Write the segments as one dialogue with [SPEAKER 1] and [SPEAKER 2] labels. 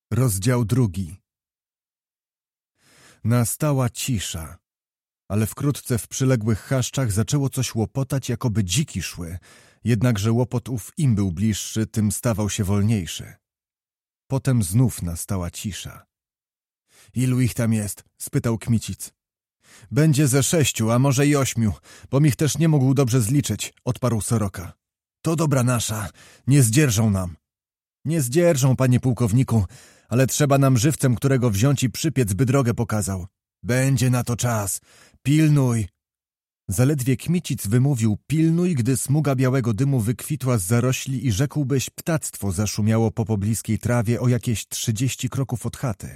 [SPEAKER 1] Rozdział 2. Nastała cisza, ale wkrótce w przyległych chaszczach zaczęło coś łopotać, jakoby dziki szły, jednakże łopot ów im był bliższy, tym stawał się wolniejszy. Potem znów nastała cisza. — Ilu ich tam jest? — spytał Kmicic. — Będzie ze 6, a może i 8, bo ich też nie mógł dobrze zliczyć — odparł Soroka. — To dobra nasza, nie zdzierżą nam. — Nie zdzierżą, panie pułkowniku, ale trzeba nam żywcem, którego wziąć i przypiec, by drogę pokazał. Będzie na to czas. Pilnuj. Zaledwie Kmicic wymówił pilnuj, gdy smuga białego dymu wykwitła z zarośli i rzekłbyś ptactwo zaszumiało po pobliskiej trawie o jakieś 30 kroków od chaty.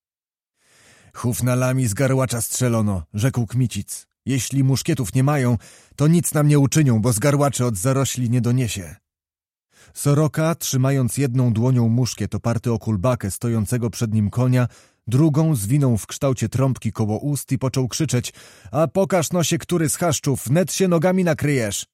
[SPEAKER 1] Hufnalami z garłacza strzelono, rzekł Kmicic. Jeśli muszkietów nie mają, to nic nam nie uczynią, bo z garłaczy od zarośli nie doniesie. Soroka, trzymając jedną dłonią muszkiet oparty o kulbakę stojącego przed nim konia, drugą zwinął w kształcie trąbki koło ust i począł krzyczeć: a pokaż nosie, który z chaszczów, wnet się nogami nakryjesz.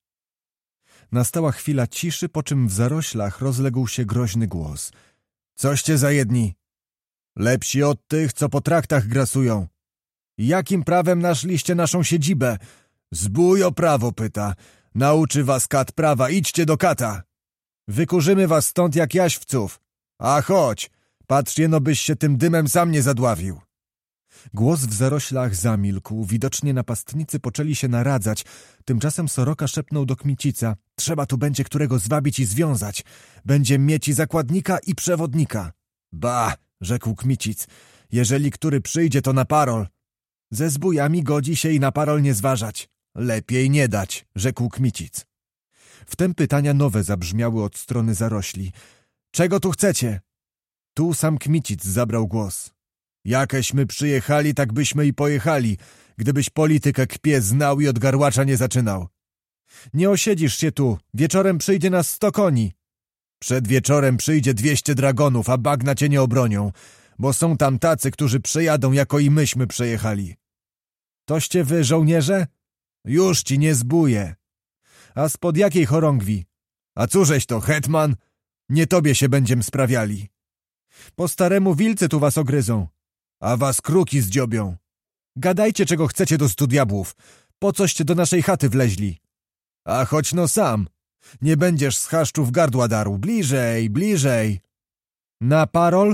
[SPEAKER 1] Nastała chwila ciszy, po czym w zaroślach rozległ się groźny głos: coście za jedni? Lepsi od tych, co po traktach grasują. Jakim prawem naszliście naszą siedzibę? Zbój o prawo pyta. Nauczy was kat prawa, idźcie do kata. Wykurzymy was stąd jak jaśwców. A chodź, patrz jeno, byś się tym dymem sam nie zadławił. Głos w zaroślach zamilkł, widocznie napastnicy poczęli się naradzać. Tymczasem Soroka szepnął do Kmicica: trzeba tu będzie którego zwabić i związać. Będzie mieć i zakładnika, i przewodnika. Ba, rzekł Kmicic, jeżeli który przyjdzie, to na parol. Ze zbójami godzi się i na parol nie zważać. Lepiej nie dać, rzekł Kmicic. Wtem pytania nowe zabrzmiały od strony zarośli. Czego tu chcecie? Tu sam Kmicic zabrał głos. Jakeśmy przyjechali, tak byśmy i pojechali, gdybyś politykę kpie znał i od garłacza nie zaczynał. Nie osiedzisz się tu, wieczorem przyjdzie nas 100 koni. Przed wieczorem przyjdzie 200 dragonów, a bagna cię nie obronią, bo są tam tacy, którzy przejadą, jako i myśmy przejechali. Toście wy, żołnierze? Już ci nie zbuje. A spod jakiej chorągwi? A cóżeś to, hetman? Nie tobie się będziem sprawiali. Po staremu wilcy tu was ogryzą, a was kruki zdziobią. Gadajcie, czego chcecie do 100 diabłów. Po coście do naszej chaty wleźli? A choć no sam. Nie będziesz z chaszczów gardła darł. Bliżej, bliżej. Na parol?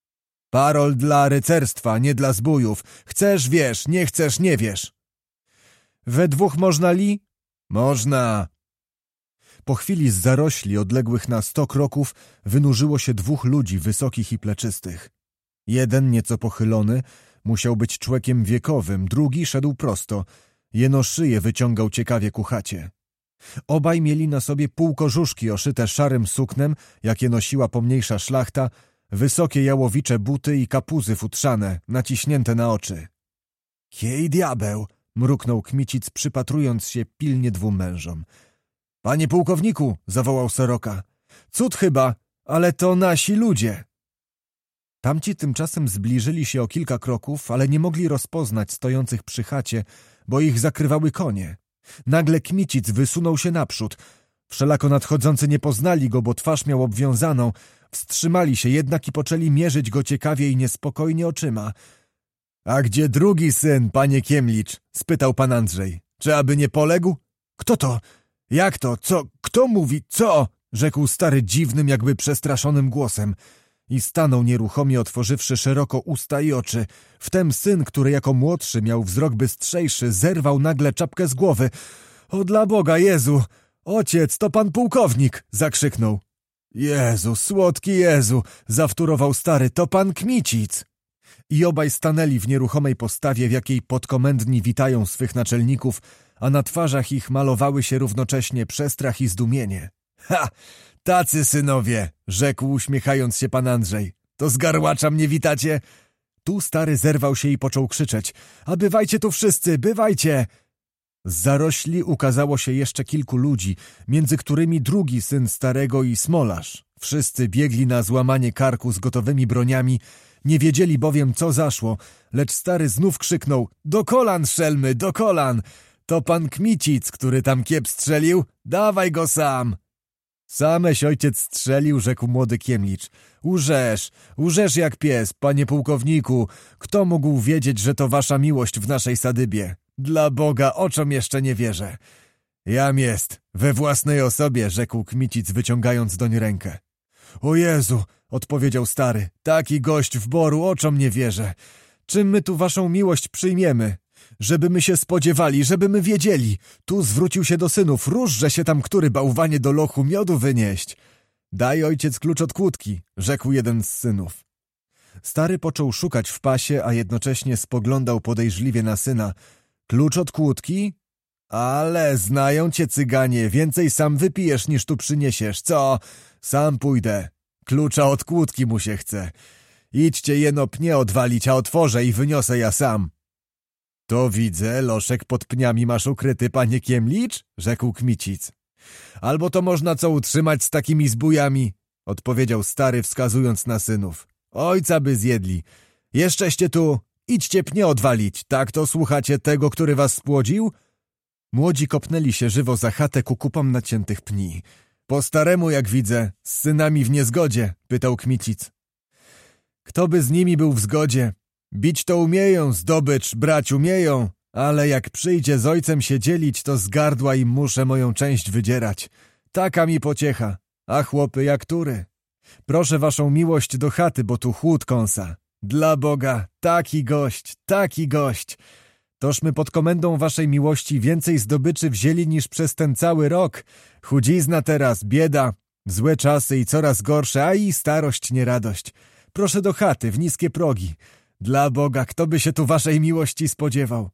[SPEAKER 1] Parol dla rycerstwa, nie dla zbójów. Chcesz, wiesz, nie chcesz, nie wiesz. We dwóch można li? Można. Po chwili z zarośli odległych na 100 kroków wynurzyło się 2 ludzi wysokich i pleczystych. Jeden, nieco pochylony, musiał być człowiekiem wiekowym, drugi szedł prosto. Jeno szyję wyciągał ciekawie ku chacie. Obaj mieli na sobie półkożuszki oszyte szarym suknem, jakie nosiła pomniejsza szlachta, wysokie jałowicze buty i kapuzy futrzane, naciśnięte na oczy. Kiej diabeł! Mruknął Kmicic, przypatrując się pilnie 2 mężom. Panie pułkowniku! Zawołał Soroka. Cud chyba, ale to nasi ludzie! Tamci tymczasem zbliżyli się o kilka kroków, ale nie mogli rozpoznać stojących przy chacie, bo ich zakrywały konie. Nagle Kmicic wysunął się naprzód. Wszelako nadchodzący nie poznali go, bo twarz miał obwiązaną. Wstrzymali się jednak i poczęli mierzyć go ciekawie i niespokojnie oczyma. A gdzie drugi syn, panie Kiemlicz? Spytał pan Andrzej. Czy aby nie poległ? Kto to? Jak to? Co? Kto mówi? Co? Rzekł stary dziwnym, jakby przestraszonym głosem. I stanął nieruchomie, otworzywszy szeroko usta i oczy. Wtem syn, który jako młodszy miał wzrok bystrzejszy, zerwał nagle czapkę z głowy. O dla Boga, Jezu! Ojciec, to pan pułkownik! Zakrzyknął. Jezu, słodki Jezu! Zawtórował stary, to pan Kmicic! I obaj stanęli w nieruchomej postawie, w jakiej podkomendni witają swych naczelników, a na twarzach ich malowały się równocześnie przestrach i zdumienie. Ha! Tacy synowie! Rzekł, uśmiechając się pan Andrzej. To z garłacza mnie witacie? Tu stary zerwał się i począł krzyczeć. A bywajcie tu wszyscy, bywajcie! Z zarośli ukazało się jeszcze kilku ludzi, między którymi drugi syn starego i Smolarz. Wszyscy biegli na złamanie karku z gotowymi broniami, nie wiedzieli bowiem, co zaszło, lecz stary znów krzyknął: do kolan, szelmy, do kolan! To pan Kmicic, który tam kiep strzelił? Dawaj go sam! Sameś ojciec strzelił, rzekł młody Kiemlicz. Łżesz jak pies, panie pułkowniku. Kto mógł wiedzieć, że to wasza miłość w naszej sadybie? Dla Boga, oczom jeszcze nie wierzę. Jam jest, we własnej osobie, rzekł Kmicic, wyciągając doń rękę. O Jezu, odpowiedział stary, taki gość w boru, oczom nie wierzę. Czym my tu waszą miłość przyjmiemy? Żeby my się spodziewali, żeby my wiedzieli. Tu zwrócił się do synów, różże się tam który bałwanie do lochu miodu wynieść. Daj ojciec klucz od kłódki, rzekł jeden z synów. Stary począł szukać w pasie, a jednocześnie spoglądał podejrzliwie na syna. Klucz od kłódki? Ale znają cię cyganie, więcej sam wypijesz niż tu przyniesiesz. Co? Sam pójdę. Klucza od kłódki mu się chce. Idźcie jeno pnie odwalić, a otworzę i wyniosę ja sam. To widzę, loszek pod pniami masz ukryty, panie Kiemlicz? Rzekł Kmicic. Albo to można co utrzymać z takimi zbójami? Odpowiedział stary, wskazując na synów. Ojca by zjedli. Jeszczeście tu, idźcie pnie odwalić, tak to słuchacie tego, który was spłodził? Młodzi kopnęli się żywo za chatę ku kupom naciętych pni. Po staremu, jak widzę, z synami w niezgodzie, pytał Kmicic. Kto by z nimi był w zgodzie? Bić to umieją, zdobycz brać umieją, ale jak przyjdzie z ojcem się dzielić, to z gardła im muszę moją część wydzierać. Taka mi pociecha, a chłopy jak tury. Proszę waszą miłość do chaty, bo tu chłód kąsa. Dla Boga, taki gość. Tożmy pod komendą waszej miłości więcej zdobyczy wzięli niż przez ten cały rok. Chudzizna teraz, bieda, złe czasy i coraz gorsze, a i starość nie radość. Proszę do chaty, w niskie progi. Dla Boga, kto by się tu waszej miłości spodziewał?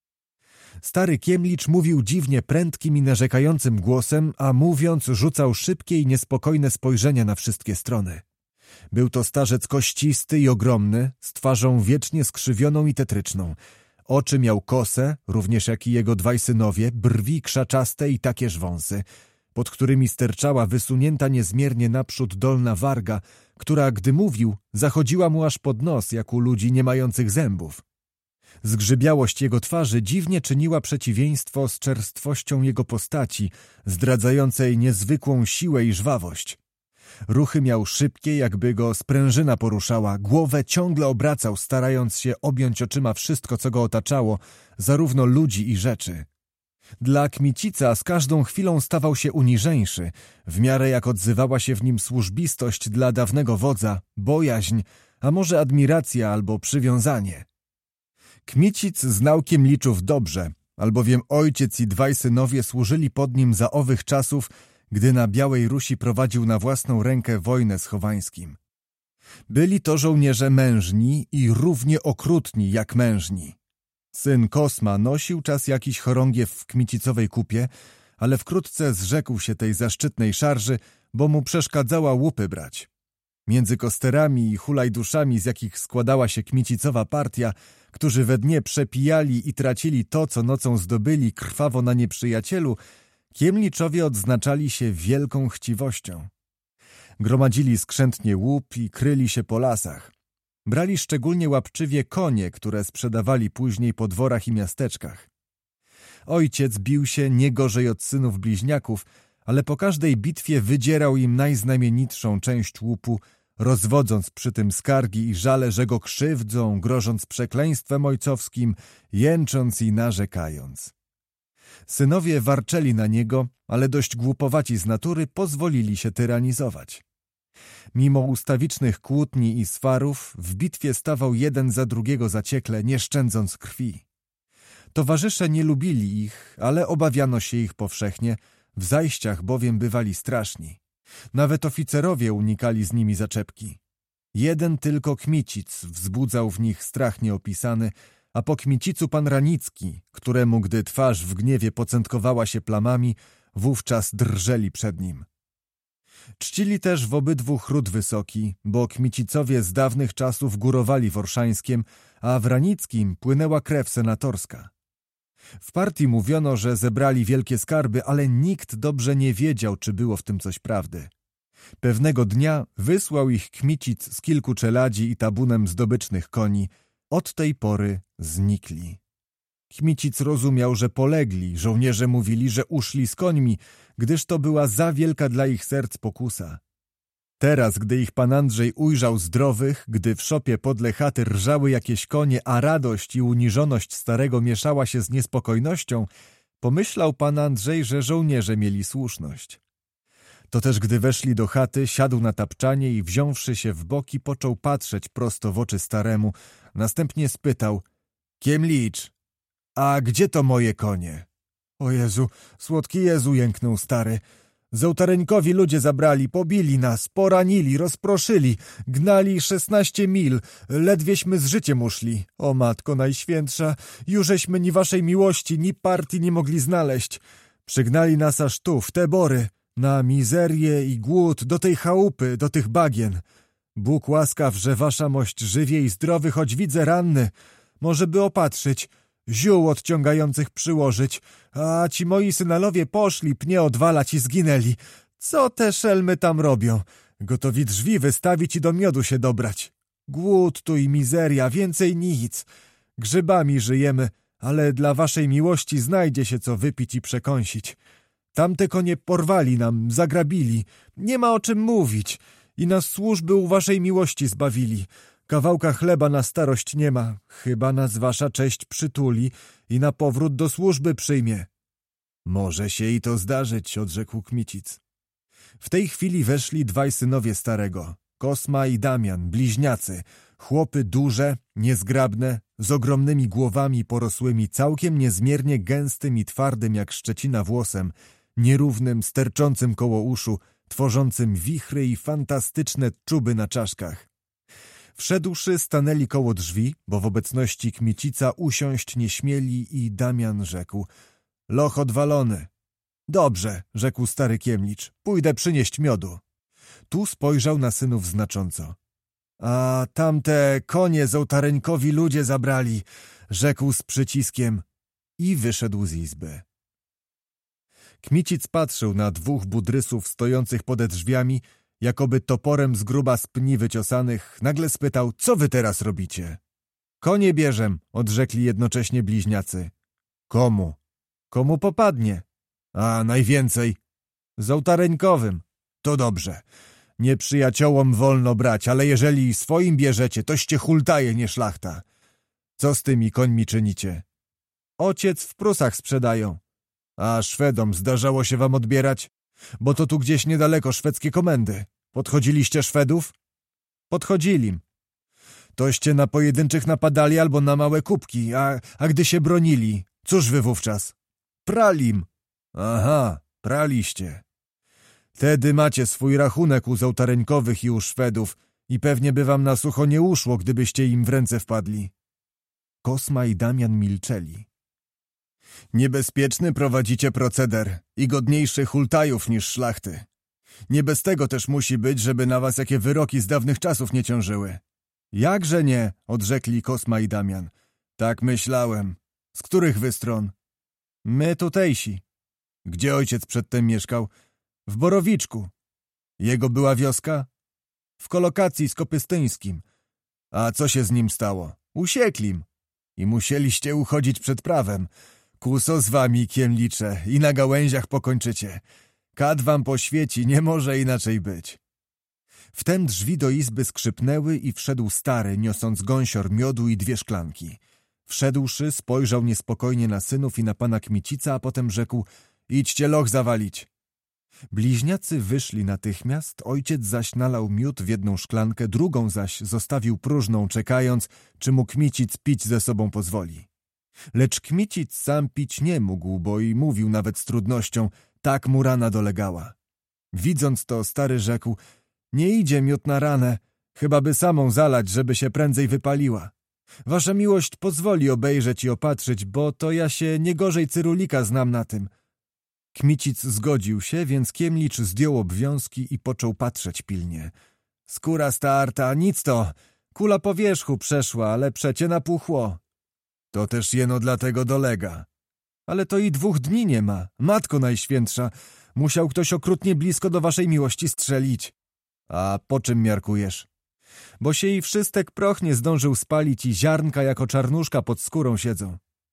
[SPEAKER 1] Stary Kiemlicz mówił dziwnie prędkim i narzekającym głosem, a mówiąc rzucał szybkie i niespokojne spojrzenia na wszystkie strony. Był to starzec kościsty i ogromny, z twarzą wiecznie skrzywioną i tetryczną. Oczy miał kose, również jak i jego dwaj synowie, brwi krzaczaste i takież wąsy, pod którymi sterczała wysunięta niezmiernie naprzód dolna warga, która, gdy mówił, zachodziła mu aż pod nos, jak u ludzi nie mających zębów. Zgrzybiałość jego twarzy dziwnie czyniła przeciwieństwo z czerstwością jego postaci, zdradzającej niezwykłą siłę i żwawość. Ruchy miał szybkie, jakby go sprężyna poruszała, głowę ciągle obracał, starając się objąć oczyma wszystko, co go otaczało, zarówno ludzi i rzeczy. Dla Kmicica z każdą chwilą stawał się uniżeńszy, w miarę jak odzywała się w nim służbistość dla dawnego wodza, bojaźń, a może admiracja albo przywiązanie. Kmicic znał Kiemliczów dobrze, albowiem ojciec i dwaj synowie służyli pod nim za owych czasów, gdy na Białej Rusi prowadził na własną rękę wojnę z Chowańskim. Byli to żołnierze mężni i równie okrutni jak mężni. Syn Kosma nosił czas jakiś chorągiew w Kmicicowej kupie, ale wkrótce zrzekł się tej zaszczytnej szarży, bo mu przeszkadzała łupy brać. Między kosterami i hulajduszami, z jakich składała się Kmicicowa partia, którzy we dnie przepijali i tracili to, co nocą zdobyli krwawo na nieprzyjacielu, Kiemliczowie odznaczali się wielką chciwością. Gromadzili skrzętnie łup i kryli się po lasach. Brali szczególnie łapczywie konie, które sprzedawali później po dworach i miasteczkach. Ojciec bił się nie gorzej od synów bliźniaków, ale po każdej bitwie wydzierał im najznamienitszą część łupu, rozwodząc przy tym skargi i żale, że go krzywdzą, grożąc przekleństwem ojcowskim, jęcząc i narzekając. Synowie warczeli na niego, ale dość głupowaci z natury pozwolili się tyranizować. Mimo ustawicznych kłótni i swarów, w bitwie stawał jeden za drugiego zaciekle, nie szczędząc krwi. Towarzysze nie lubili ich, ale obawiano się ich powszechnie, w zajściach bowiem bywali straszni. Nawet oficerowie unikali z nimi zaczepki. Jeden tylko Kmicic wzbudzał w nich strach nieopisany, a po Kmicicu pan Ranicki, któremu gdy twarz w gniewie pocętkowała się plamami, wówczas drżeli przed nim. Czcili też w obydwu chród wysoki, bo Kmicicowie z dawnych czasów górowali w Orszańskiem, a w Ranickim płynęła krew senatorska. W partii mówiono, że zebrali wielkie skarby, ale nikt dobrze nie wiedział, czy było w tym coś prawdy. Pewnego dnia wysłał ich Kmicic z kilku czeladzi i tabunem zdobycznych koni. Od tej pory znikli. Kmicic rozumiał, że polegli, żołnierze mówili, że uszli z końmi, gdyż to była za wielka dla ich serc pokusa. Teraz, gdy ich pan Andrzej ujrzał zdrowych, gdy w szopie podle chaty rżały jakieś konie, a radość i uniżoność starego mieszała się z niespokojnością, pomyślał pan Andrzej, że żołnierze mieli słuszność. To też, gdy weszli do chaty, siadł na tapczanie i wziąwszy się w boki, począł patrzeć prosto w oczy staremu. Następnie spytał: Kiemlicz, a gdzie to moje konie? O Jezu, słodki Jezu, jęknął stary. Zołtareńkowi ludzie zabrali, pobili nas, poranili, rozproszyli, gnali 16 mil, ledwieśmy z życiem uszli. O Matko Najświętsza, jużeśmy ni waszej miłości, ni partii nie mogli znaleźć. Przygnali nas aż tu, w te bory, na mizerię i głód, do tej chałupy, do tych bagien. Bóg łaskaw, że wasza mość żywie i zdrowy, choć widzę ranny, może by opatrzyć, ziół odciągających przyłożyć, a ci moi synalowie poszli pnie odwalać i zginęli. Co te szelmy tam robią? Gotowi drzwi wystawić i do miodu się dobrać. Głód tu i mizeria, więcej nic. Grzybami żyjemy, ale dla waszej miłości znajdzie się co wypić i przekąsić. Tamte konie porwali nam, zagrabili. Nie ma o czym mówić. I nas służby u waszej miłości zbawili. Kawałka chleba na starość nie ma. Chyba nas wasza cześć przytuli i na powrót do służby przyjmie. Może się i to zdarzyć, odrzekł Kmicic. W tej chwili weszli dwaj synowie starego, Kosma i Damian, bliźniacy, chłopy duże, niezgrabne, z ogromnymi głowami porosłymi całkiem niezmiernie gęstym i twardym jak szczecina włosem, nierównym, sterczącym koło uszu, tworzącym wichry i fantastyczne czuby na czaszkach. Wszedłszy, stanęli koło drzwi, bo w obecności Kmicica usiąść nie śmieli i Damian rzekł: Loch odwalony. Dobrze, rzekł stary Kiemlicz, pójdę przynieść miodu. Tu spojrzał na synów znacząco. A tamte konie zołtareńkowi ludzie zabrali, rzekł z przyciskiem i wyszedł z izby. Kmicic patrzył na dwóch budrysów stojących pode drzwiami, jakoby toporem z gruba z pni wyciosanych, nagle spytał: co wy teraz robicie? Konie bierzem, odrzekli jednocześnie bliźniacy. Komu? Komu popadnie? A najwięcej? Zołtareńkowym. To dobrze. Nieprzyjaciołom wolno brać, ale jeżeli swoim bierzecie, toście hultaje, nie szlachta. Co z tymi końmi czynicie? Ociec w Prusach sprzedają. A Szwedom zdarzało się wam odbierać? Bo to tu gdzieś niedaleko szwedzkie komendy. Podchodziliście Szwedów? Podchodzilim. Toście na pojedynczych napadali albo na małe kubki, a gdy się bronili, cóż wy wówczas? Pralim. Aha, praliście. Tedy macie swój rachunek u zołtareńkowych i u Szwedów i pewnie by wam na sucho nie uszło, gdybyście im w ręce wpadli. Kosma i Damian milczeli. Niebezpieczny prowadzicie proceder i godniejszy hultajów niż szlachty. Nie bez tego też musi być, żeby na was jakie wyroki z dawnych czasów nie ciążyły. Jakże nie, odrzekli Kosma i Damian. Tak myślałem. Z których wy stron? My tutejsi. Gdzie ojciec przedtem mieszkał? W Borowiczku. Jego była wioska? W kolokacji z Kopystyńskim. A co się z nim stało? Usieklim. I musieliście uchodzić przed prawem. Kuso z wami, Kiemlicze, i na gałęziach pokończycie. Kat wam poświeci, nie może inaczej być. Wtem drzwi do izby skrzypnęły i wszedł stary, niosąc gąsior miodu i 2 szklanki. Wszedłszy, spojrzał niespokojnie na synów i na pana Kmicica, a potem rzekł: idźcie loch zawalić. Bliźniacy wyszli natychmiast, ojciec zaś nalał miód w 1 szklankę, drugą zaś zostawił próżną, czekając, czy mu Kmicic pić ze sobą pozwoli. Lecz Kmicic sam pić nie mógł, bo i mówił nawet z trudnością, tak mu rana dolegała. Widząc to, stary rzekł: nie idzie miód na ranę, chyba by samą zalać, żeby się prędzej wypaliła. Wasza miłość pozwoli obejrzeć i opatrzyć, bo to ja się nie gorzej Cyrulika znam na tym. Kmicic zgodził się, więc Kiemlicz zdjął obwiązki i począł patrzeć pilnie. Skóra starta, nic to, kula po wierzchu przeszła, ale przecie napuchło. To też jeno dlatego dolega. Ale to i 2 dni nie ma. Matko Najświętsza, musiał ktoś okrutnie blisko do waszej miłości strzelić. A po czym miarkujesz? Bo się i wszystek proch nie zdążył spalić i ziarnka jako czarnuszka pod skórą siedzą.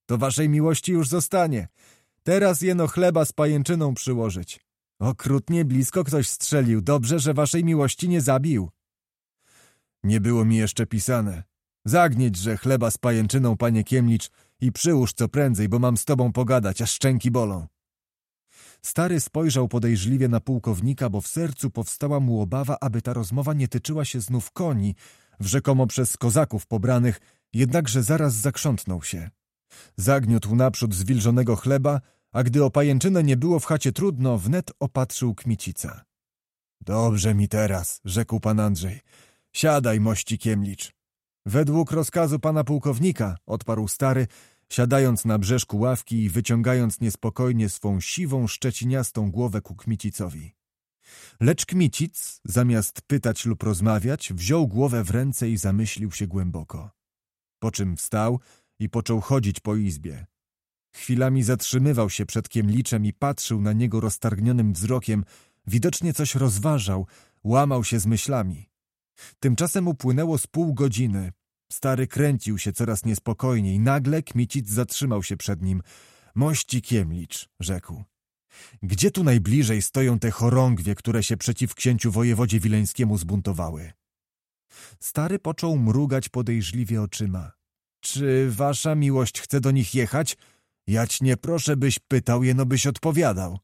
[SPEAKER 1] To waszej miłości już zostanie. Teraz jeno chleba z pajęczyną przyłożyć. Okrutnie blisko ktoś strzelił. Dobrze, że waszej miłości nie zabił. Nie było mi jeszcze pisane. Zagnieć, że chleba z pajęczyną, panie Kiemlicz, i przyłóż co prędzej, bo mam z tobą pogadać, aż szczęki bolą. Stary spojrzał podejrzliwie na pułkownika, bo w sercu powstała mu obawa, aby ta rozmowa nie tyczyła się znów koni, rzekomo przez kozaków pobranych, jednakże zaraz zakrzątnął się. Zagniótł naprzód zwilżonego chleba, a gdy o pajęczynę nie było w chacie trudno, wnet opatrzył Kmicica. Dobrze mi teraz, rzekł pan Andrzej. Siadaj, mości Kiemlicz. Według rozkazu pana pułkownika, odparł stary, siadając na brzeszku ławki i wyciągając niespokojnie swą siwą, szczeciniastą głowę ku Kmicicowi. Lecz Kmicic, zamiast pytać lub rozmawiać, wziął głowę w ręce i zamyślił się głęboko. Po czym wstał i począł chodzić po izbie. Chwilami zatrzymywał się przed Kiemliczem i patrzył na niego roztargnionym wzrokiem, widocznie coś rozważał, łamał się z myślami. Tymczasem upłynęło z pół godziny. Stary kręcił się coraz niespokojniej. Nagle Kmicic zatrzymał się przed nim. Mości Kiemlicz, rzekł. Gdzie tu najbliżej stoją te chorągwie, które się przeciw księciu wojewodzie wileńskiemu zbuntowały? Stary począł mrugać podejrzliwie oczyma. Czy wasza miłość chce do nich jechać? Jać nie proszę, byś pytał, jeno byś odpowiadał.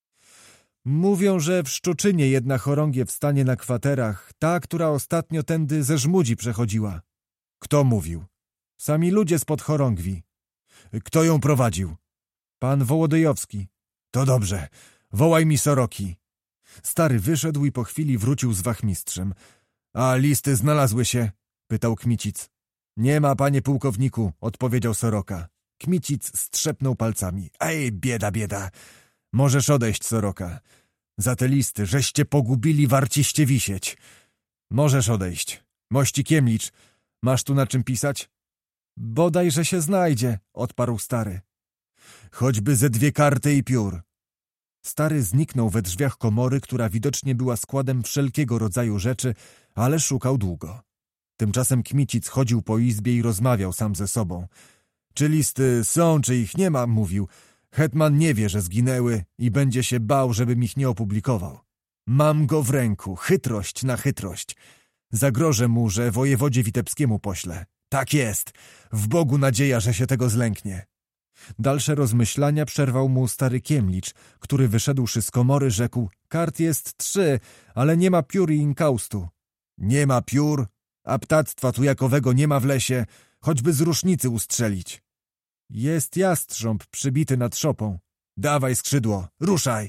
[SPEAKER 1] Mówią, że w Szczuczynie jedna chorągiew stanie na kwaterach, ta, która ostatnio tędy ze Żmudzi przechodziła. Kto mówił? Sami ludzie spod chorągwi. Kto ją prowadził? Pan Wołodyjowski. To dobrze, wołaj mi Soroki. Stary wyszedł i po chwili wrócił z wachmistrzem. A listy znalazły się? Pytał Kmicic. Nie ma, panie pułkowniku, odpowiedział Soroka. Kmicic strzepnął palcami. Ej, bieda, bieda. Możesz odejść, Soroka. Za te listy, żeście pogubili, warciście wisieć. Możesz odejść. Mości Kiemlicz, masz tu na czym pisać? Bodaj, że się znajdzie, odparł stary. Choćby ze 2 karty i piór. Stary zniknął we drzwiach komory, która widocznie była składem wszelkiego rodzaju rzeczy, ale szukał długo. Tymczasem Kmicic chodził po izbie i rozmawiał sam ze sobą. Czy listy są, czy ich nie ma, mówił. Hetman nie wie, że zginęły i będzie się bał, żebym ich nie opublikował. Mam go w ręku, chytrość na chytrość. Zagrożę mu, że wojewodzie witebskiemu poślę. Tak jest, w Bogu nadzieja, że się tego zlęknie. Dalsze rozmyślania przerwał mu stary Kiemlicz, który wyszedłszy z komory rzekł, kart jest 3, ale nie ma piór i inkaustu. Nie ma piór, a ptactwa tujakowego nie ma w lesie, choćby z rusznicy ustrzelić. Jest jastrząb przybity nad szopą. Dawaj skrzydło, ruszaj!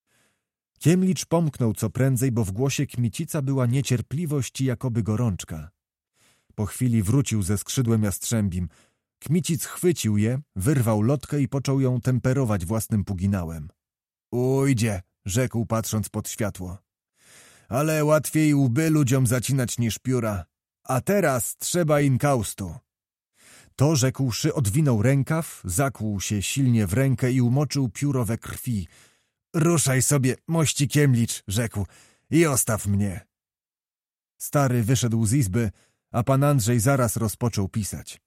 [SPEAKER 1] Kiemlicz pomknął co prędzej, bo w głosie Kmicica była niecierpliwość i jakoby gorączka. Po chwili wrócił ze skrzydłem jastrzębim. Kmicic chwycił je, wyrwał lotkę i począł ją temperować własnym puginałem. Ujdzie, rzekł patrząc pod światło. Ale łatwiej łby ludziom zacinać niż pióra. A teraz trzeba inkaustu. To rzekłszy, odwinął rękaw, zakłuł się silnie w rękę i umoczył pióro we krwi. Ruszaj sobie, mości Kiemlicz, rzekł, i ostaw mnie. Stary wyszedł z izby, a pan Andrzej zaraz rozpoczął pisać.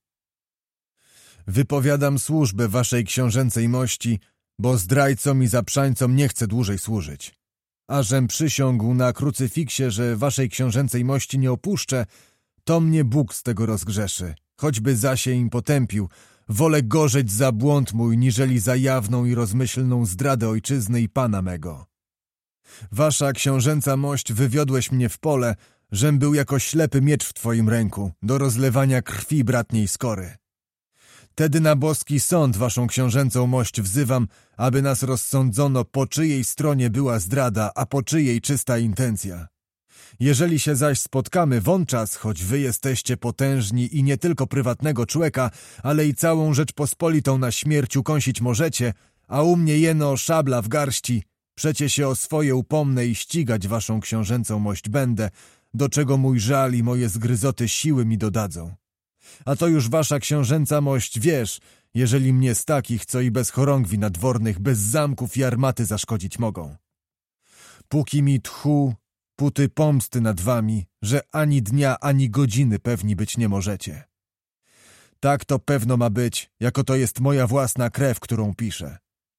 [SPEAKER 1] Wypowiadam służbę waszej książęcej mości, bo zdrajcom i zaprzańcom nie chcę dłużej służyć. A żem przysiągł na krucyfiksie, że waszej książęcej mości nie opuszczę, to mnie Bóg z tego rozgrzeszy. Choćby zasie im potępił, wolę gorzeć za błąd mój, niżeli za jawną i rozmyślną zdradę ojczyzny i pana mego. Wasza książęca mość wywiodłeś mnie w pole, żem był jako ślepy miecz w twoim ręku, do rozlewania krwi bratniej skory. Tedy na boski sąd waszą książęcą mość wzywam, aby nas rozsądzono, po czyjej stronie była zdrada, a po czyjej czysta intencja. Jeżeli się zaś spotkamy wonczas, choć wy jesteście potężni i nie tylko prywatnego człeka, ale i całą Rzeczpospolitą na śmierć ukąsić możecie, a u mnie jeno szabla w garści, przecie się o swoje upomnę i ścigać waszą książęcą mość będę, do czego mój żal i moje zgryzoty siły mi dodadzą. A to już wasza książęca mość wiesz, jeżeli mnie z takich, co i bez chorągwi nadwornych, bez zamków i armaty zaszkodzić mogą. Póki mi tchu, póty pomsty nad wami, że ani dnia, ani godziny pewni być nie możecie. Tak to pewno ma być, jako to jest moja własna krew, którą piszę.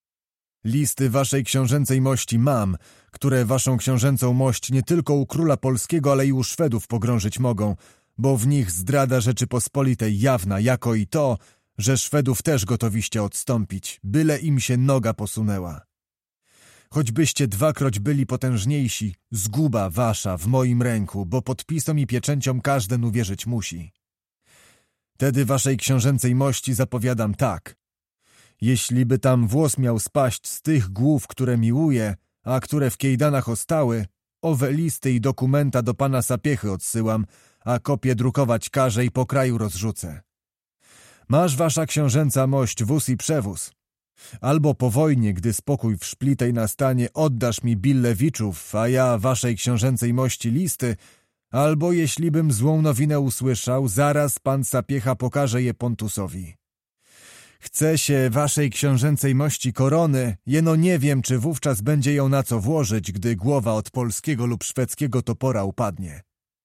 [SPEAKER 1] Listy waszej książęcej mości mam, które waszą książęcą mość nie tylko u króla polskiego, ale i u Szwedów pogrążyć mogą, bo w nich zdrada Rzeczypospolitej jawna, jako i to, że Szwedów też gotowiście odstąpić, byle im się noga posunęła. Choćbyście dwakroć byli potężniejsi, zguba wasza w moim ręku, bo podpisom i pieczęciom każden uwierzyć musi. Tedy waszej książęcej mości zapowiadam tak. Jeśliby tam włos miał spaść z tych głów, które miłuję, a które w kejdanach ostały, owe listy i dokumenta do pana Sapiechy odsyłam, a kopie drukować każę i po kraju rozrzucę. Masz wasza książęca mość wóz i przewóz. Albo po wojnie, gdy spokój w Szplitej nastanie, oddasz mi Billewiczów, a ja waszej książęcej mości listy, albo jeślibym złą nowinę usłyszał, zaraz pan Sapiecha pokaże je Pontusowi. Chce się waszej książęcej mości korony, jeno nie wiem, czy wówczas będzie ją na co włożyć, gdy głowa od polskiego lub szwedzkiego topora upadnie.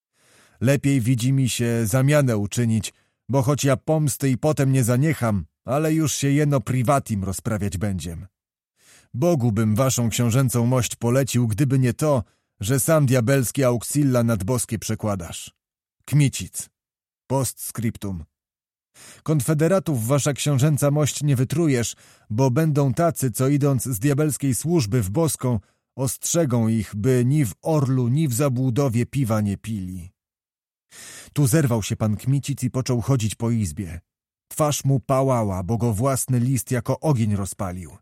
[SPEAKER 1] Lepiej widzi mi się zamianę uczynić, bo choć ja pomsty i potem nie zaniecham, ale już się jeno privatim rozprawiać będziem. Bogu bym waszą książęcą mość polecił, gdyby nie to, że sam diabelski auxilla nad boskie przekładasz. Kmicic. Postscriptum. Konfederatów wasza książęca mość nie wytrujesz, bo będą tacy, co idąc z diabelskiej służby w boską, ostrzegą ich, by ni w Orlu, ni w Zabłudowie piwa nie pili. Tu zerwał się pan Kmicic i począł chodzić po izbie. Twarz mu pałała, bo go własny list jako ogień rozpalił.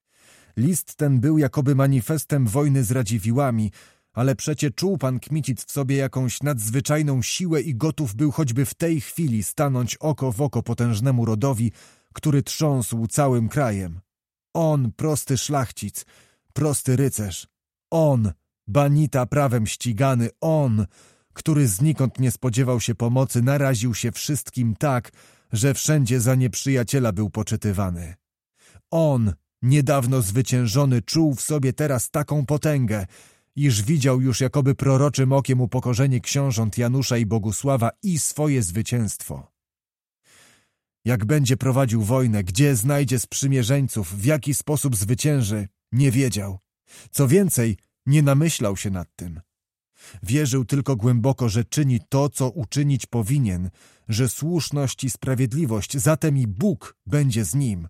[SPEAKER 1] List ten był jakoby manifestem wojny z Radziwiłami, ale przecie czuł pan Kmicic w sobie jakąś nadzwyczajną siłę i gotów był choćby w tej chwili stanąć oko w oko potężnemu rodowi, który trząsł całym krajem. On, prosty szlachcic, prosty rycerz. On, banita prawem ścigany, on, który znikąd nie spodziewał się pomocy, naraził się wszystkim tak, że wszędzie za nieprzyjaciela był poczytywany. On, niedawno zwyciężony, czuł w sobie teraz taką potęgę, iż widział już jakoby proroczym okiem upokorzenie książąt Janusza i Bogusława i swoje zwycięstwo. Jak będzie prowadził wojnę, gdzie znajdzie sprzymierzeńców, w jaki sposób zwycięży, nie wiedział. Co więcej, nie namyślał się nad tym. Wierzył tylko głęboko, że czyni to, co uczynić powinien, że słuszność i sprawiedliwość, zatem i Bóg będzie z nim.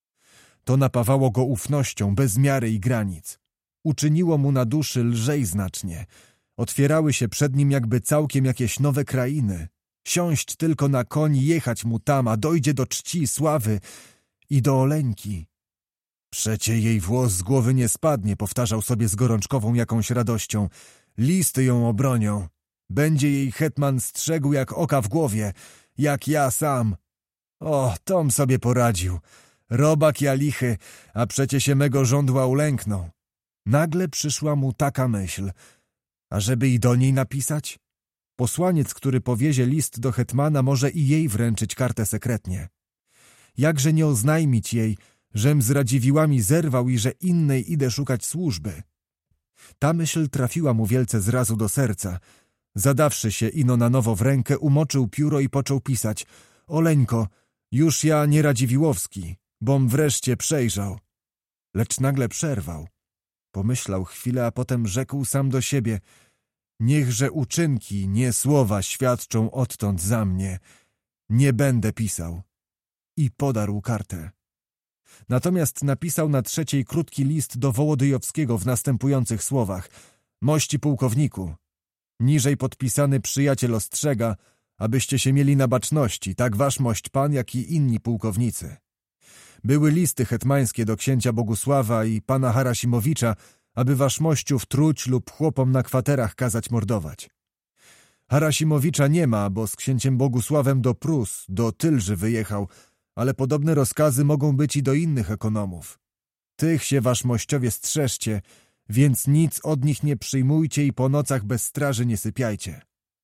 [SPEAKER 1] To napawało go ufnością bez miary i granic. Uczyniło mu na duszy lżej znacznie. Otwierały się przed nim jakby całkiem jakieś nowe krainy. Siąść tylko na koń i jechać mu tam, a dojdzie do czci, sławy i do Oleńki. Przecie jej włos z głowy nie spadnie, powtarzał sobie z gorączkową jakąś radością. Listy ją obronią. Będzie jej hetman strzegł jak oka w głowie, jak ja sam. O, tom sobie poradził. Robak ja lichy, a przecie się mego żądła ulękną. Nagle przyszła mu taka myśl, ażeby i do niej napisać? Posłaniec, który powiezie list do hetmana, może i jej wręczyć kartę sekretnie. Jakże nie oznajmić jej, żem z Radziwiłami zerwał i że innej idę szukać służby? Ta myśl trafiła mu wielce zrazu do serca. Zadawszy się ino na nowo w rękę, umoczył pióro i począł pisać. Oleńko, już ja nie Radziwiłowski, bom wreszcie przejrzał. Lecz nagle przerwał. Pomyślał chwilę, a potem rzekł sam do siebie. Niechże uczynki, nie słowa świadczą odtąd za mnie. Nie będę pisał. I podarł kartę. Natomiast napisał na trzeciej krótki list do Wołodyjowskiego w następujących słowach. Mości pułkowniku, niżej podpisany przyjaciel ostrzega, abyście się mieli na baczności, tak wasz mość pan, jak i inni pułkownicy. Były listy hetmańskie do księcia Bogusława i pana Harasimowicza, aby wasz mościów truć lub chłopom na kwaterach kazać mordować. Harasimowicza nie ma, bo z księciem Bogusławem do Prus, do Tylży wyjechał, ale podobne rozkazy mogą być i do innych ekonomów. Tych się wasz mościowie strzeżcie, więc nic od nich nie przyjmujcie i po nocach bez straży nie sypiajcie.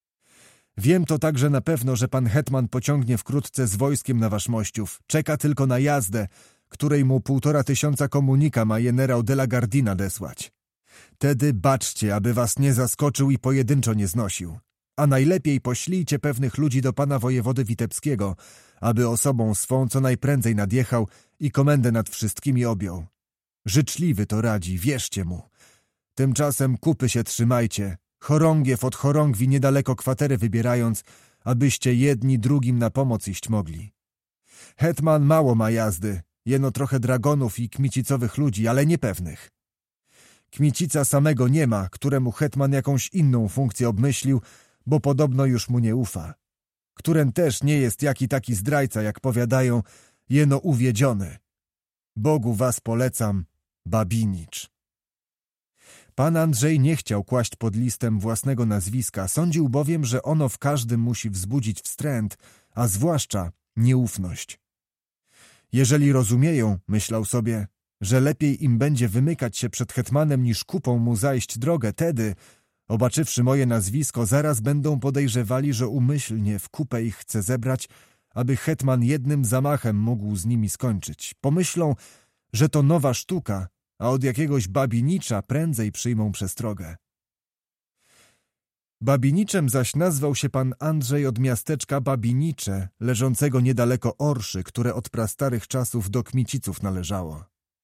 [SPEAKER 1] Wiem to także na pewno, że pan hetman pociągnie wkrótce z wojskiem na wasz mościów. Czeka tylko na jazdę, której mu 1500 komunika ma generał de la Gardina desłać. Tedy baczcie, aby was nie zaskoczył i pojedynczo nie znosił. a najlepiej poślijcie pewnych ludzi do pana wojewody witebskiego, aby osobą swą co najprędzej nadjechał i komendę nad wszystkimi objął. Życzliwy to radzi, wierzcie mu. Tymczasem kupy się trzymajcie, chorągiew od chorągwi niedaleko kwatery wybierając, abyście jedni drugim na pomoc iść mogli. Hetman mało ma jazdy, jeno trochę dragonów i kmicicowych ludzi, ale niepewnych. Kmicica samego nie ma, któremu hetman jakąś inną funkcję obmyślił, bo podobno już mu nie ufa. Któren też nie jest jaki taki zdrajca, jak powiadają, jeno uwiedziony. Bogu was polecam, Babinicz. Pan Andrzej nie chciał kłaść pod listem własnego nazwiska, sądził bowiem, że ono w każdym musi wzbudzić wstręt, a zwłaszcza nieufność. Jeżeli rozumieją, myślał sobie, że lepiej im będzie wymykać się przed hetmanem niż kupą mu zajść drogę, tedy, obaczywszy moje nazwisko, zaraz będą podejrzewali, że umyślnie w kupę ich chce zebrać, aby hetman jednym zamachem mógł z nimi skończyć. Pomyślą, że to nowa sztuka, a od jakiegoś Babinicza prędzej przyjmą przestrogę. Babiniczem zaś nazwał się pan Andrzej od miasteczka Babinicze, leżącego niedaleko Orszy, które od prastarych czasów do Kmiciców należało.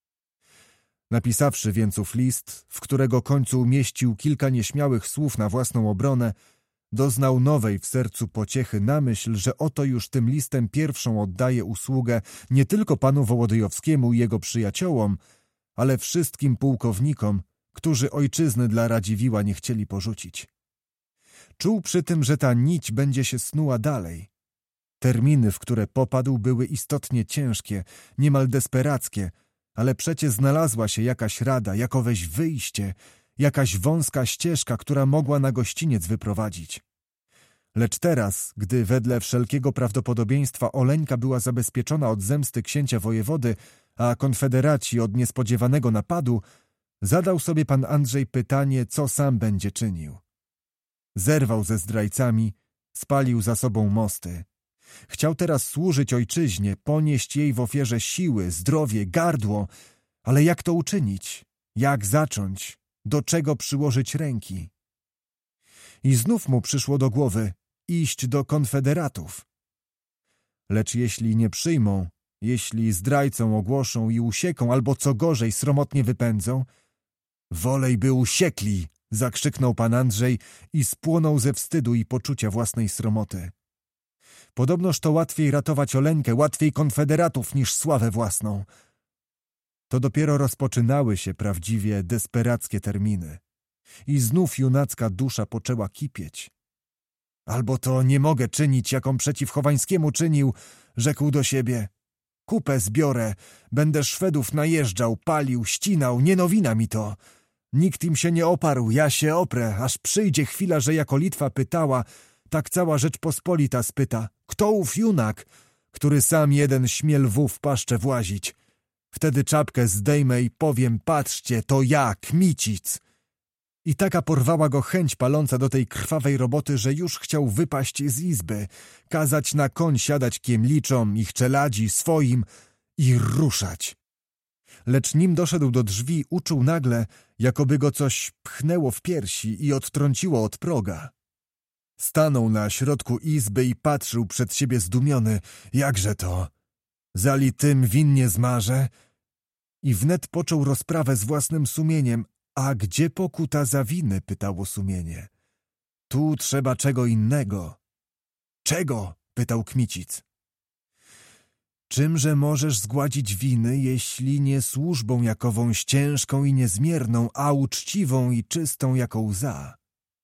[SPEAKER 1] Napisawszy więc ów list, w którego końcu umieścił kilka nieśmiałych słów na własną obronę, doznał nowej w sercu pociechy na myśl, że oto już tym listem pierwszą oddaje usługę nie tylko panu Wołodyjowskiemu i jego przyjaciołom, ale wszystkim pułkownikom, którzy ojczyzny dla Radziwiła nie chcieli porzucić. Czuł przy tym, że ta nić będzie się snuła dalej. Terminy, w które popadł, były istotnie ciężkie, niemal desperackie, ale przecie znalazła się jakaś rada, jakoweś wyjście, jakaś wąska ścieżka, która mogła na gościniec wyprowadzić. Lecz teraz, gdy wedle wszelkiego prawdopodobieństwa Oleńka była zabezpieczona od zemsty księcia wojewody, a konfederaci od niespodziewanego napadu, zadał sobie pan Andrzej pytanie, co sam będzie czynił. Zerwał ze zdrajcami, spalił za sobą mosty. Chciał teraz służyć ojczyźnie, ponieść jej w ofierze siły, zdrowie, gardło, ale jak to uczynić? Jak zacząć? Do czego przyłożyć ręki? I znów mu przyszło do głowy iść do konfederatów. Lecz jeśli nie przyjmą, jeśli zdrajcą ogłoszą i usieką, albo co gorzej sromotnie wypędzą, wolej by usiekli, zakrzyknął pan Andrzej i spłonął ze wstydu i poczucia własnej sromoty. Podobnoż to łatwiej ratować Oleńkę, łatwiej konfederatów niż sławę własną. To dopiero rozpoczynały się prawdziwie desperackie terminy. I znów junacka dusza poczęła kipieć. Albo to nie mogę czynić, jaką przeciw Chowańskiemu czynił, rzekł do siebie. Kupę zbiorę, będę Szwedów najeżdżał, palił, ścinał, nie nowina mi to. Nikt im się nie oparł, ja się oprę, aż przyjdzie chwila, że jako Litwa pytała, tak cała Rzeczpospolita spyta, kto ów junak, który sam jeden śmie lwu w paszczę włazić. Wtedy czapkę zdejmę i powiem, patrzcie, to ja, Kmicic. I taka porwała go chęć paląca do tej krwawej roboty, że już chciał wypaść z izby, kazać na koń siadać kiemliczom, ich czeladzi, swoim i ruszać. Lecz nim doszedł do drzwi, uczuł nagle, jakoby go coś pchnęło w piersi i odtrąciło od proga. Stanął na środku izby i patrzył przed siebie zdumiony. Jakże to? Zali tym winnie zmarzę? I wnet począł rozprawę z własnym sumieniem. A gdzie pokuta za winy? Pytało sumienie. Tu trzeba czego innego. Czego? Pytał Kmicic. Czymże możesz zgładzić winy, jeśli nie służbą jakowąś ciężką i niezmierną, a uczciwą i czystą jako łza?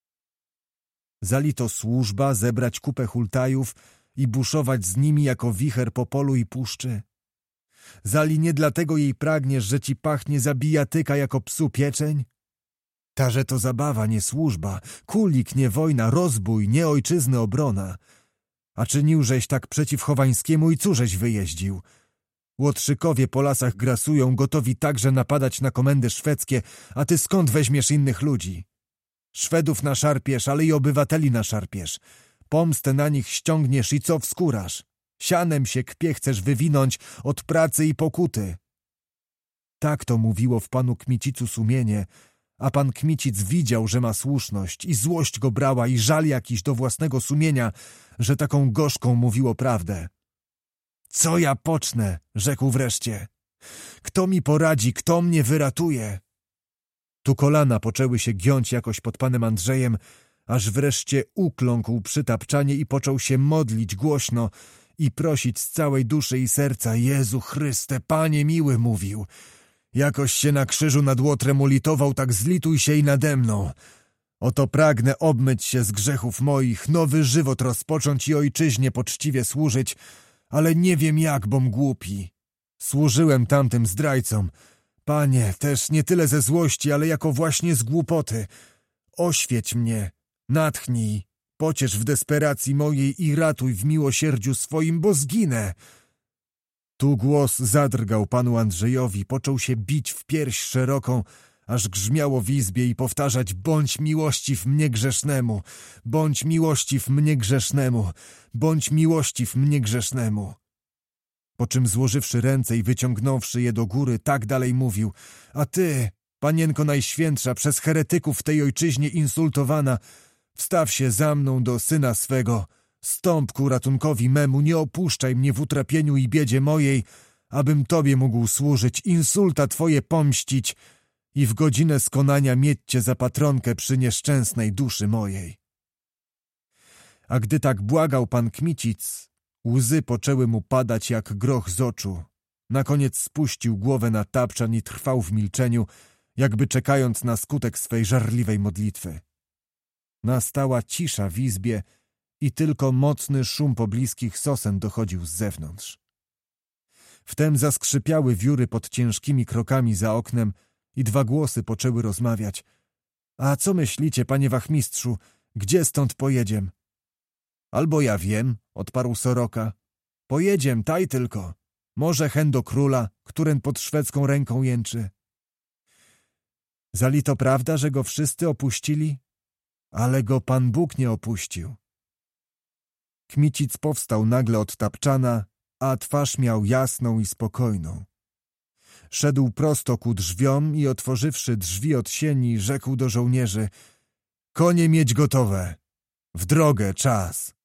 [SPEAKER 1] Zali to służba zebrać kupę hultajów i buszować z nimi jako wicher po polu i puszczy? Zali nie dlatego jej pragniesz, że ci pachnie za bijatyka jako psu pieczeń? Taże to zabawa, nie służba, kulik, nie wojna, rozbój, nie ojczyzny obrona. A czyniłżeś tak przeciw Chowańskiemu i cóżeś wyjeździł? Łotrzykowie po lasach grasują, gotowi także napadać na komendy szwedzkie, a ty skąd weźmiesz innych ludzi? Szwedów naszarpiesz, ale i obywateli naszarpiesz. Pomstę na nich ściągniesz i co wskórasz? Sianem się kpie chcesz wywinąć od pracy i pokuty. Tak to mówiło w panu Kmicicu sumienie, A pan Kmicic widział, że ma słuszność i złość go brała i żal jakiś do własnego sumienia, że taką gorzką mówiło prawdę. Co ja pocznę? Rzekł wreszcie. Kto mi poradzi, kto mnie wyratuje? Tu kolana poczęły się giąć jakoś pod panem Andrzejem, aż wreszcie ukląkł przy tapczanie i począł się modlić głośno i prosić z całej duszy i serca. Jezu Chryste, Panie miły, mówił. Jakoś się na krzyżu nad Łotrem ulitował, tak zlituj się i nade mną. Oto pragnę obmyć się z grzechów moich, nowy żywot rozpocząć i ojczyźnie poczciwie służyć, ale nie wiem jak, bom głupi. Służyłem tamtym zdrajcom. Panie, też nie tyle ze złości, ale jako właśnie z głupoty. Oświeć mnie, natchnij, pociesz w desperacji mojej i ratuj w miłosierdziu swoim, bo zginę. Tu głos zadrgał panu Andrzejowi, począł się bić w pierś szeroką, aż grzmiało w izbie i powtarzać: bądź miłościw mnie grzesznemu, bądź miłościw mnie grzesznemu, bądź miłościw mnie grzesznemu. Po czym złożywszy ręce i wyciągnąwszy je do góry, tak dalej mówił: a ty, panienko najświętsza, przez heretyków w tej ojczyźnie insultowana, wstaw się za mną do syna swego, stąp ku ratunkowi memu, nie opuszczaj mnie w utrapieniu i biedzie mojej, abym tobie mógł służyć, insulta twoje pomścić i w godzinę skonania mieć cię za patronkę przy nieszczęsnej duszy mojej. A gdy tak błagał pan Kmicic, łzy poczęły mu padać jak groch z oczu. Na koniec spuścił głowę na tapczan i trwał w milczeniu, jakby czekając na skutek swej żarliwej modlitwy. Nastała cisza w izbie i tylko mocny szum pobliskich sosen dochodził z zewnątrz. Wtem zaskrzypiały wióry pod ciężkimi krokami za oknem i dwa głosy poczęły rozmawiać. A co myślicie, panie wachmistrzu, gdzie stąd pojedziem? Albo ja wiem, odparł Soroka. Pojedziem, taj tylko. Może hen do króla, którym pod szwedzką ręką jęczy. Zali to prawda, że go wszyscy opuścili? Ale go Pan Bóg nie opuścił. Kmicic powstał nagle od tapczana, a twarz miał jasną i spokojną. Szedł prosto ku drzwiom i otworzywszy drzwi od sieni, rzekł do żołnierzy: konie mieć gotowe, w drogę czas.